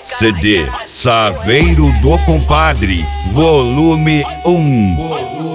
CD Saveiro do Compadre, volume 1.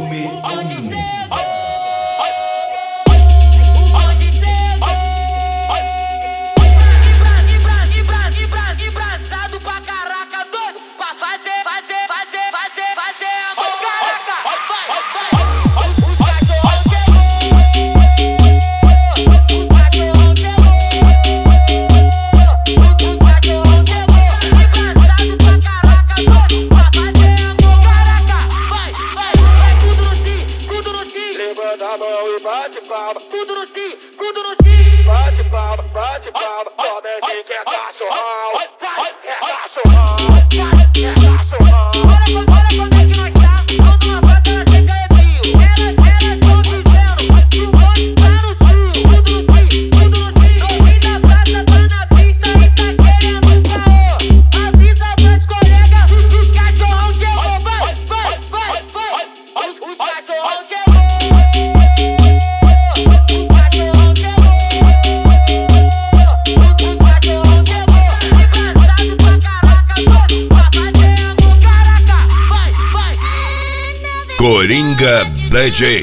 Levanta a mão e bate palma, Tudo no si, bate palma, só desce que é cachorrão, é cachorrão, é cachorrão. Olha como é que nós tá, quando uma praça ela sente arrepio. Elas tão dizendo que o bonde tá no cio. Tudo no si, novinho da praça tá na pista e tá querendo caô. Avisa pros colegas, os cachorrão chegou, vai, os cachorrão chegou. Coringa DJ.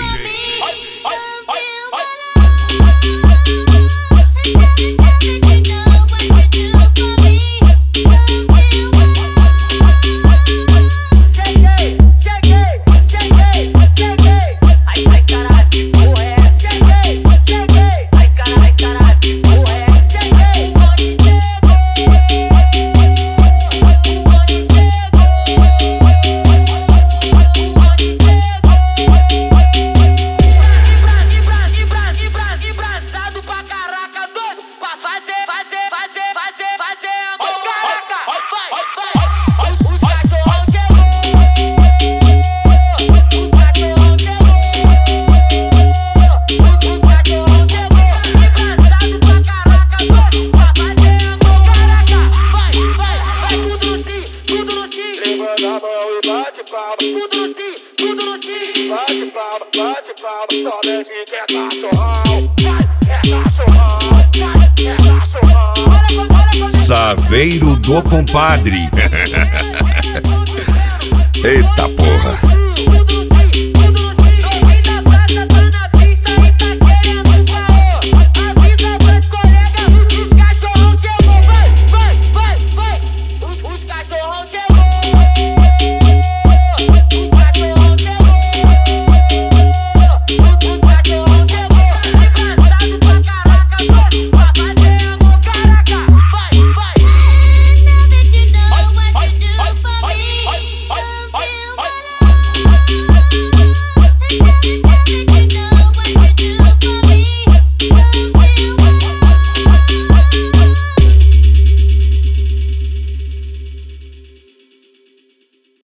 Bate palma, só desce que é cachorrão, é cachorrão, é cachorrão. Saveiro do Compadre. Eita porra.